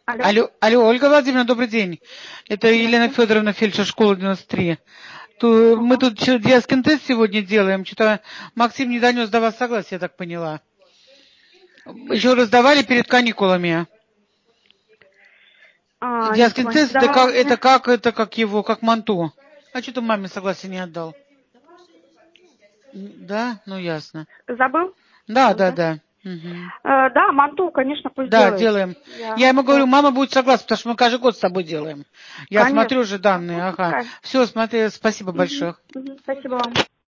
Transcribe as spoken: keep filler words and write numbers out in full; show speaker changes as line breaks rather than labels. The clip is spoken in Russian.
Алло.
Алло, алло, Ольга Владимировна, добрый день. Это Елена Федоровна, фельдшер школы девяносто три. Ту, мы тут детский тест сегодня делаем. Что-то Максим не донес до вас согласия, я так поняла. Еще раздавали перед каникулами.
А,
Детский
никто не
тест, это
давал
как, это
мне.
как, это как его, как манту. А что-то маме согласие не отдал. Да, ну ясно.
Забыл?
Да,
Всё,
да,
да?
да. Угу.
Э, да, манту, конечно, пусть
Да,
делает.
делаем.
Я
Я ему говорю,
всё.
мама будет согласна, потому что мы каждый год с тобой делаем. Я смотрю
Конечно.
уже
Ну,
данные, ага.
пускай.
Все, смотри, спасибо
Мгм,
большое.
мгм. Спасибо вам.